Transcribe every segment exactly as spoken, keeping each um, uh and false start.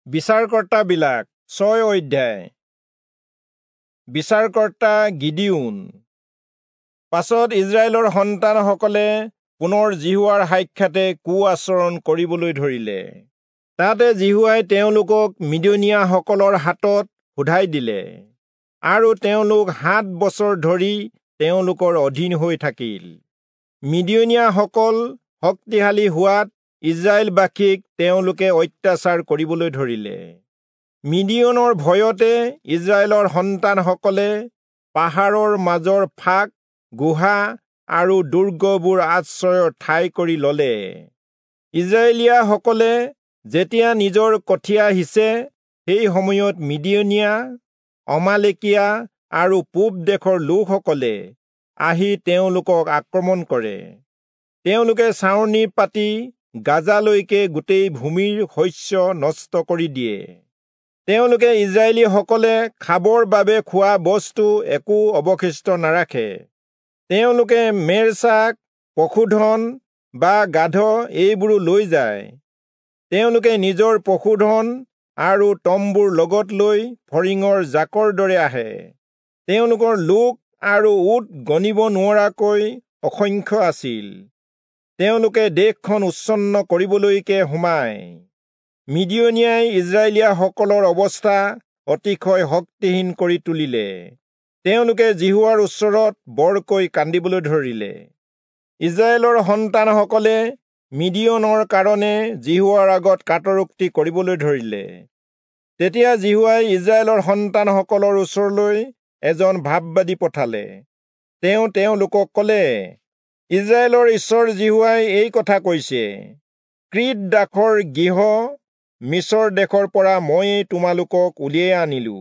বিচাৰকৰ্তাবিলাক ছয় অধ্যায়। বিচাৰকৰ্তা গিদিয়োন। পাছত ইজৰাইলৰ সন্তানসকলে পুনৰ জিহুৱাৰ সাক্ষাতে কুআচৰণ কৰিবলৈ ধৰিলে। তাতে জিহুৱাই তেওঁলোকক মিডিয়নীয়াসকলৰ হাতত সোধাই দিলে, আৰু তেওঁলোক সাত বছৰ ধৰি তেওঁলোকৰ অধীন হৈ থাকিল। মিডিয়নীয়াসকল শক্তিশালী হোৱাত ইজৰাইলবাসীক তেওঁলোকে অত্যাচাৰ কৰিবলৈ ধৰিলে। মিডিয়নৰ ভয়তে ইজৰাইলৰ সন্তানসকলে পাহাৰৰ মাজৰ ফাক, গুহা আৰু দুৰ্গবোৰ আশ্ৰয়ৰ ঠাই কৰি ললে। ইজৰাইলীয়াসকলে যেতিয়া নিজৰ কঠীয়া সিঁচে, সেই সময়ত মিডিয়নীয়া, অমালেকীয়া আৰু পূব দেশৰ লোকসকলে আহি তেওঁলোকক আক্ৰমণ কৰে। তেওঁলোকে ছাউনি পাতি গাজালৈকে গোটেই ভূমিৰ শস্য নষ্ট কৰি দিয়ে। তেওঁলোকে ইজৰাইলীসকলে খাবৰ বাবে খোৱা বস্তু একো অৱশিষ্ট নাৰাখে। তেওঁলোকে মেৰচাক, পশুধন বা গাধ এইবোৰো লৈ যায়। তেওঁলোকে নিজৰ পশুধন আৰু তম্বুৰ লগত লৈ ফৰিঙৰ জাকৰ দৰে আহে। তেওঁলোকৰ লোক আৰু উট গণিব নোৱাৰাকৈ অসংখ্য আছিল। তেওঁলোকে দেশখন উচ্ছন্ন কৰিবলৈকে সোমায়। মিডিয়নীয়াই ইজৰাইলীয়াসকলৰ অৱস্থা অতিশয় শক্তিহীন কৰি তুলিলে। তেওঁলোকে জিহুৱাৰ ওচৰত বৰকৈ কান্দিবলৈ ধৰিলে। ইজৰাইলৰ সন্তানসকলে মিডিয়নৰ কাৰণে জিহুৱাৰ আগত কাটৰোক্তি কৰিবলৈ ধৰিলে। তেতিয়া জিহুৱাই ইজৰাইলৰ সন্তানসকলৰ ওচৰলৈ এজন ভাৱবাদী পঠালে। তেওঁ তেওঁলোকক ক'লে, ইজৰাইলৰ ঈশ্বৰ জিহুৱাই এই কথা কৈছে, ক্ৰীত দাসৰ গৃহ মিছৰ দেশৰ পৰা ময়েই তোমালোকক উলিয়াই আনিলো।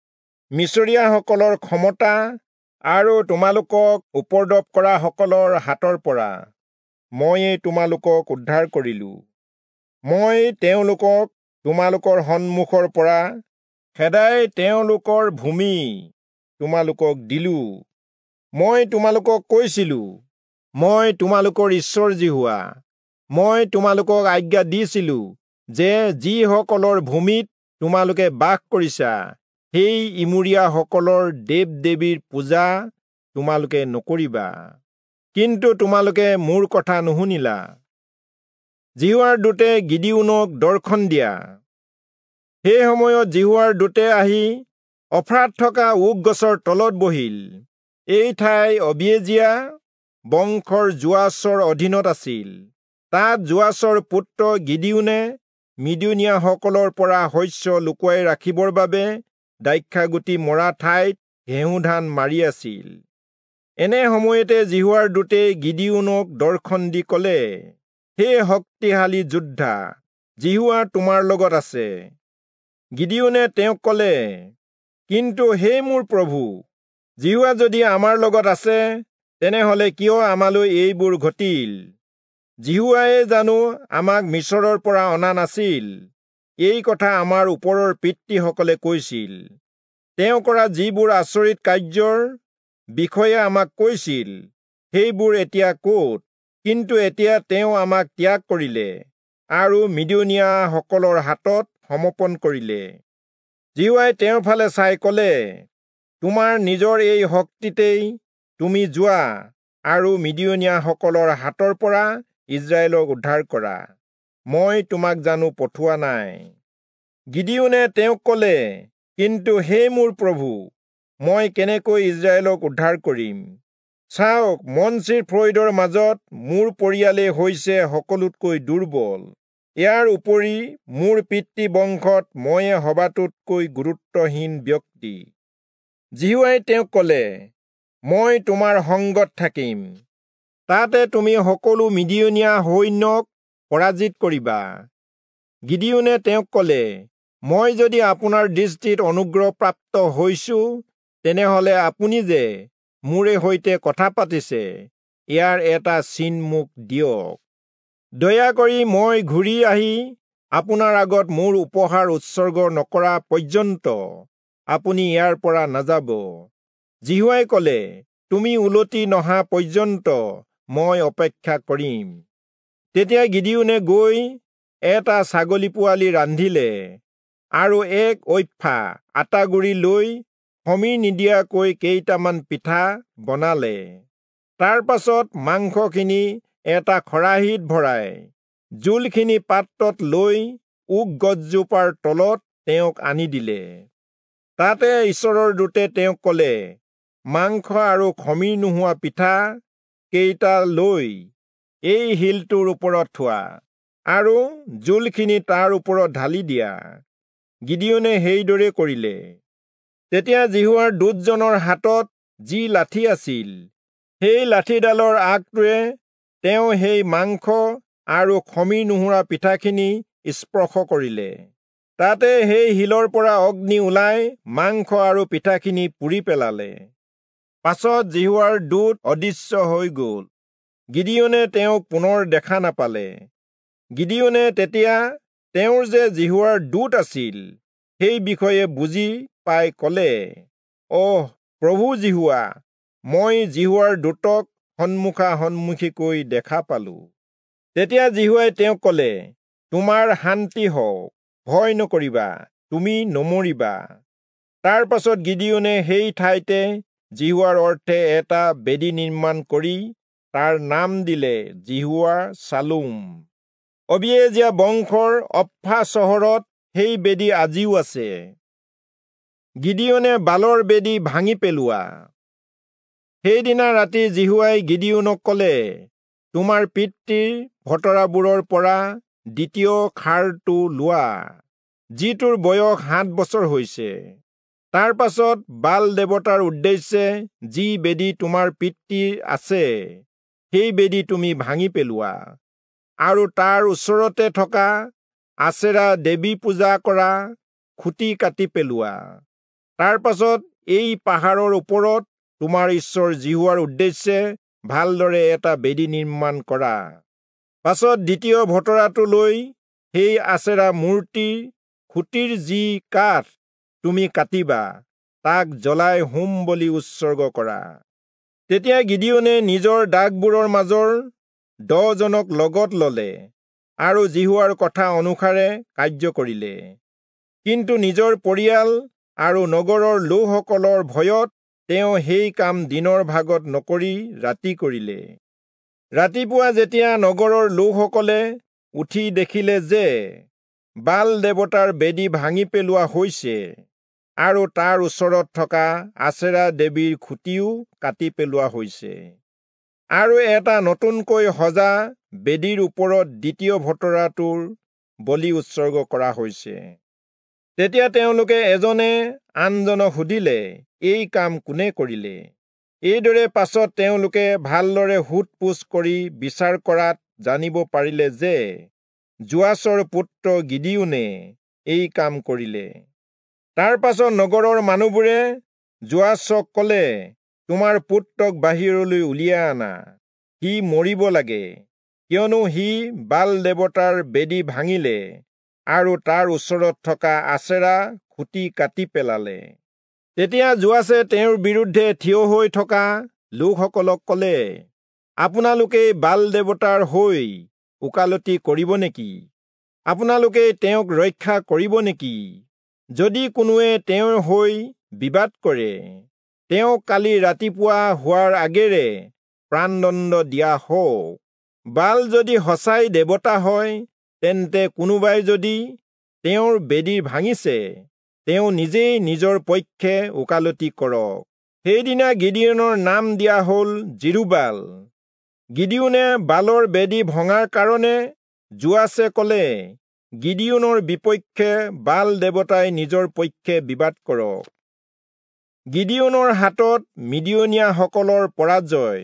মিছৰীয়াসকলৰ ক্ষমতা আৰু তোমালোকক উপদ্ৰৱ কৰা সকলৰ হাতৰ পৰা ময়েই তোমালোকক উদ্ধাৰ কৰিলো। মই তেওঁলোকক তোমালোকৰ সন্মুখৰ পৰা খেদাই তেওঁলোকৰ ভূমি তোমালোকক দিলো। মই তোমালোকক কৈছিলো, মই তোমালোকৰ ঈশ্বৰ জিহুৱা। মই তোমালোকক আজ্ঞা দিছিলো যে যিসকলৰ ভূমিত তোমালোকে বাস কৰিছা, সেই ইমূৰীয়াসকলৰ দেৱ-দেৱীৰ পূজা তোমালোকে নকৰিবা। কিন্তু তোমালোকে মোৰ কথা নুশুনিলা। জিহুৱাৰ দূতে গিদিয়োনক দৰ্শন দিয়া। সেই সময়ত জিহুৱাৰ দূতে আহি অফ্ৰাত থকা ওক গছৰ তলত বহিল। এই ঠাই অবিয়েজিয়া বংশৰ যোৱাছৰ অধীনত আছিল। তাত যোৱাছৰ পুত্ৰ গিদিয়োনে মিডিয়নীয়াসকলৰ পৰা শস্য লুকুৱাই ৰাখিবৰ বাবে দ্ৰাক্ষাগুটি মৰা ঠাইত ঘেঁহু ধান মাৰি আছিল। এনে সময়তে জিহুৱাৰ দূতে গিদিয়োনক দৰ্শন দি ক'লে, হে শক্তিশালী যোদ্ধা, জিহুৱা তোমাৰ লগত আছে। গিদিয়োনে তেওঁক ক'লে, কিন্তু হে মোৰ প্ৰভু, জিহুৱা যদি আমাৰ লগত আছে, তেনেহলে কিয় আমালৈ এইবোৰ ঘটিল? জিহুৱাই জানো আমাক মিছৰৰ পৰা অনা নাছিল? এই কথা আমাৰ ওপৰৰ পিতৃসকলে কৈছিল। তেওঁ কৰা যিবোৰ আচৰিত কাৰ্যৰ বিষয়ে আমাক কৈছিল, সেইবোৰ এতিয়া ক'ত? কিন্তু এতিয়া তেওঁ আমাক ত্যাগ কৰিলে আৰু মিডিয়নীয়াসকলৰ হাতত সমৰ্পণ কৰিলে। জিহুৱাই তেওঁৰ ফালে চাই ক'লে, তোমাৰ নিজৰ এই শক্তিতেই তুমি যোৱা আৰু মিডিয়নীয়াসকলৰ হাতৰ পৰা ইজৰাইলক উদ্ধাৰ কৰা। মই তোমাক জানো পঠোৱা নাই? গিদিয়োনে তেওঁক ক'লে, কিন্তু হে মোৰ প্ৰভু, মই কেনেকৈ ইজৰাইলক উদ্ধাৰ কৰিম? চাওক, মনশ্বিৰ ফ্ৰইদৰ মাজত মোৰ পৰিয়ালেই হৈছে সকলোতকৈ দুৰ্বল। ইয়াৰ উপৰি মোৰ পিতৃ বংশত ময়ে সবাতোতকৈ গুৰুত্বহীন ব্যক্তি। জিহুৱাই তেওঁক ক'লে, মই তোমাৰ সংগত থাকিম। তাতে তুমি সকলো মিডিয়নীয়া সৈন্যক পৰাজিত কৰিবা। গিদিয়োনে তেওঁক ক'লে, মই যদি আপোনাৰ দৃষ্টিত অনুগ্ৰহপ্ৰাপ্ত হৈছো, তেনেহলে আপুনি যে মোৰে সৈতে কথা পাতিছে, ইয়াৰ এটা চিন মোক দিয়ক। দয়া কৰি মই ঘূৰি আহি আপোনাৰ আগত মোৰ উপহাৰ উৎসৰ্গ নকৰা পৰ্যন্ত আপুনি ইয়াৰ পৰা নাযাব। জিহুৱাই ক'লে, তুমি উলটি নহা পৰ্যন্ত মই অপেক্ষা কৰিম। তেতিয়া গিদিয়োনে গৈ এটা ছাগলী পোৱালি ৰান্ধিলে আৰু এক ঐফা আটাগুৰি লৈ সমীৰ নিদিয়াকৈ কেইটামান পিঠা বনালে। তাৰ পাছত মাংসখিনি এটা খৰাহীত ভৰাই জোলখিনি পাত্ৰত লৈ ওক গছজোপাৰ তলত তেওঁক আনি দিলে। তাতে ঈশ্বৰৰ দূতে তেওঁক ক'লে, মাংস আৰু খমিৰ নোহোৱা পিঠা কেইটা লৈ এই শিলটোৰ ওপৰত থোৱা আৰু জোলখিনি তাৰ ওপৰত ঢালি দিয়া। গিদিয়নে সেইদৰে কৰিলে। তেতিয়া জিহুৱাৰ দূতজনৰ হাতত যি লাঠি আছিল, সেই লাঠিডালৰ আগটোৱে তেওঁ সেই মাংস আৰু খমিৰ নোহোৱা পিঠাখিনি স্পৰ্শ কৰিলে। তাতে সেই শিলৰ পৰা অগ্নি ওলাই মাংস আৰু পিঠাখিনি পুৰি পেলালে। পাছত জিহুৱাৰ দূত অদৃশ্য হৈ গ'ল। গিদিয়নে তেওঁক পুনৰ দেখা নাপালে। গিদিয়নে তেতিয়া তেওঁৰ যে জিহুৱাৰ দূত আছিল সেই বিষয়ে বুজি পাই ক'লে, অহ প্ৰভু জিহুৱা, মই জিহুৱাৰ দূতক সন্মুখা সন্মুখীকৈ দেখা পালো। তেতিয়া জিহুৱাই তেওঁক ক'লে, তোমাৰ শান্তি হওক, ভয় নকৰিবা, তুমি নমৰিবা। তাৰ পাছত গিদিয়নে সেই ঠাইতে জিহুৱাৰ অৰ্থে এটা বেদী নিৰ্মাণ কৰি তাৰ নাম দিলে জিহুৱা চালুম। অবিয়েজীয়া বংশৰ অপ্ফা চহৰত সেই বেদী আজিও আছে। গিদিয়নে বালৰ বেদী ভাঙি পেলোৱা। সেইদিনা ৰাতি জিহুৱাই গিদিয়নক ক'লে, তোমাৰ পিতৃৰ ভতৰাবোৰৰ পৰা দ্বিতীয় খাৰটো লোৱা, যিটোৰ বয়স সাত বছৰ হৈছে। তাৰ পাছত বাল দেৱতাৰ উদ্দেশ্যে যি বেদী তোমাৰ পিতৃৰ আছে, সেই বেদী তুমি ভাঙি পেলোৱা আৰু তাৰ ওচৰতে থকা আছেৰা দেৱী পূজা কৰা খুঁটি কাটি পেলোৱা। তাৰ পাছত এই পাহাৰৰ ওপৰত তোমাৰ ঈশ্বৰ জিহুৱাৰ উদ্দেশ্যে ভালদৰে এটা বেদী নিৰ্মাণ কৰা। পাছত দ্বিতীয় ভতৰাটো লৈ সেই আছেৰা মূৰ্তিৰ খুঁটিৰ যি কাঠ তুমি কাটিবা, তাক জ্বলাই হোম বলি উৎসৰ্গ কৰা। তেতিয়া গিদিয়নে নিজৰ দাসবোৰৰ মাজৰ দহজনক লগত ললে আৰু জিহুৱাৰ কথা অনুসাৰে কাৰ্য কৰিলে। কিন্তু নিজৰ পৰিয়াল আৰু নগৰৰ লোকসকলৰ ভয়ত তেওঁ সেই কাম দিনৰ ভাগত নকৰি ৰাতি কৰিলে। ৰাতিপুৱা যেতিয়া নগৰৰ লোকসকলে উঠি দেখিলে যে বাল দেৱতাৰ বেদী ভাঙি পেলোৱা হৈছে আৰু তাৰ ওচৰত থকা আছেৰা দেৱীৰ খুঁটিও কাটি পেলোৱা হৈছে আৰু এটা নতুনকৈ সজা বেদীৰ ওপৰত দ্বিতীয় ভতৰাটোৰ বলি উৎসৰ্গ কৰা হৈছে, তেতিয়া তেওঁলোকে এজনে আনজনক সুধিলে, এই কাম কোনে কৰিলে? এইদৰে পাছত তেওঁলোকে ভালদৰে সোধ-পোছ কৰি বিচাৰ কৰাত জানিব পাৰিলে যে যোৱাছৰ পুত্ৰ গিদিয়নে এই কাম কৰিলে। তাৰ পাছত নগৰৰ মানুহবোৰে যোৱাছক ক'লে, তোমাৰ পুত্ৰক বাহিৰলৈ উলিয়াই আনা, সি মৰিব লাগে, কিয়নো সি বাল দেৱতাৰ বেদী ভাঙিলে আৰু তাৰ ওচৰত থকা আছেৰা খুঁটি কাটি পেলালে। তেতিয়া যোৱাছে তেওঁৰ বিৰুদ্ধে থিয় হৈ থকা লোকসকলক ক'লে, আপোনালোকে বাল দেৱতাৰ হৈ ওকালতি কৰিব নেকি? আপোনালোকে তেওঁক ৰক্ষা কৰিব নেকি? যদি কোনোৱে তেওঁৰ হৈ বিবাদ কৰে, তেওঁক কালি ৰাতিপুৱা হোৱাৰ আগেৰে প্ৰাণদণ্ড দিয়া হওক। বাল যদি সঁচাই দেৱতা হয়, তেন্তে কোনোবাই যদি তেওঁৰ বেদী ভাঙিছে, তেওঁ নিজেই নিজৰ পক্ষে ওকালতি কৰক। সেইদিনা গিদিয়নৰ নাম দিয়া হ'ল জিৰুবাল। গিদিয়নে বালৰ বেদী ভঙাৰ কাৰণে যোৱাছে ক'লে, গিদিয়নৰ বিপক্ষে বাল দেৱতাই নিজৰ পক্ষে বিবাদ কৰক। গিদিয়নৰ হাতত মিডিয়নীয়াসকলৰ পৰাজয়।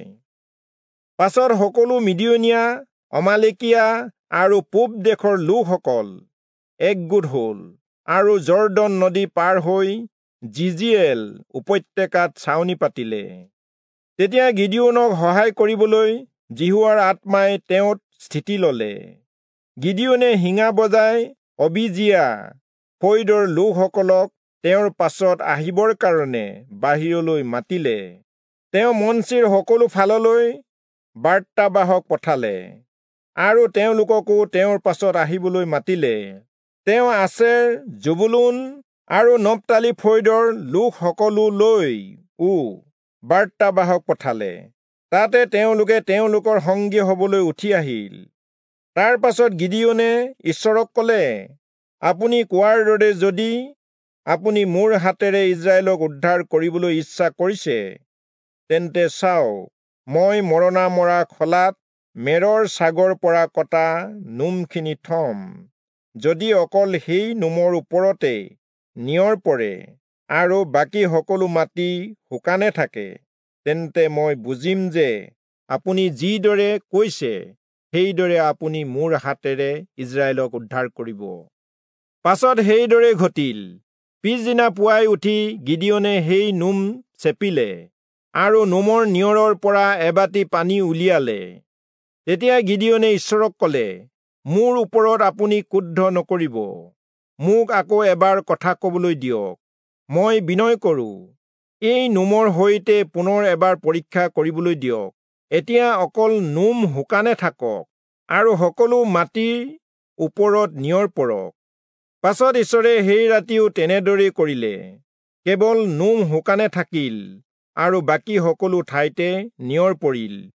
পাছত সকলো মিডিয়নীয়া, অমালেকিয়া আৰু পূব দেশৰ লোকসকল একগোট হ'ল আৰু জৰ্দন নদী পাৰ হৈ জিজিয়েল উপত্যকাত ছাউনি পাতিলে। তেতিয়া গিদিয়নক সহায় কৰিবলৈ জিহুৱাৰ আত্মাই তেওঁত স্থিতি ললে। গিদিয়নে শিঙা বজাই অবিজিয়া ফৈদৰ লোকসকলক তেওঁৰ পাছত আহিবৰ কাৰণে বাহিৰলৈ মাতিলে। তেওঁ মঞ্চীৰ সকলো ফাললৈ বাৰ্তাবাহক পঠালে আৰু তেওঁলোককো তেওঁৰ পাছত আহিবলৈ মাতিলে। তেওঁ আছেৰ, জুবুলুন আৰু নপতালি ফৈদৰ লোকসকলোলৈও বাৰ্তাবাহক পঠালে। তাতে তেওঁলোকে তেওঁলোকৰ সংগী হ'বলৈ উঠি আহিল। তাৰ পাছত গিদিয়নে ঈশ্বৰক ক'লে, আপুনি কোৱাৰ দৰে যদি আপুনি মোৰ হাতেৰে ইজৰাইলক উদ্ধাৰ কৰিবলৈ ইচ্ছা কৰিছে, তেন্তে চাওক, মই মৰণা মৰা খলাত মেৰৰ ছাগৰ পৰা কটা নোমখিনি থম। যদি অকল সেই নোমৰ ওপৰতে নিয়ৰ পৰে আৰু বাকী সকলো মাটি শুকানে থাকে, তেন্তে মই বুজিম যে আপুনি যিদৰে কৈছে সেইদৰে আপুনি মোৰ হাতেৰে ইজৰাইলক উদ্ধাৰ কৰিব। পাছত সেইদৰে ঘটিল। পিছদিনা পুৱাই উঠি গিদিয়নে সেই নোম চেপিলে আৰু নোমৰ নিয়ৰৰ পৰা এবাটি পানী উলিয়ালে। তেতিয়া গিদিয়নে ঈশ্বৰক ক'লে, মোৰ ওপৰত আপুনি ক্ৰোধ নকৰিব। মোক আকৌ এবাৰ কথা ক'বলৈ দিয়ক। মই বিনয় কৰোঁ, এই নোমৰ সৈতে পুনৰ এবাৰ পৰীক্ষা কৰিবলৈ দিয়ক। এতিয়া অকল নোম শুকানে থাকক আৰু সকলো মাটিৰ ওপৰত নিয়ৰ পৰক। পাছত ঈশ্বৰে সেই ৰাতিও তেনেদৰেই কৰিলে। কেৱল নোম শুকানে থাকিল আৰু বাকী সকলো ঠাইতে নিয়ৰ পৰিল।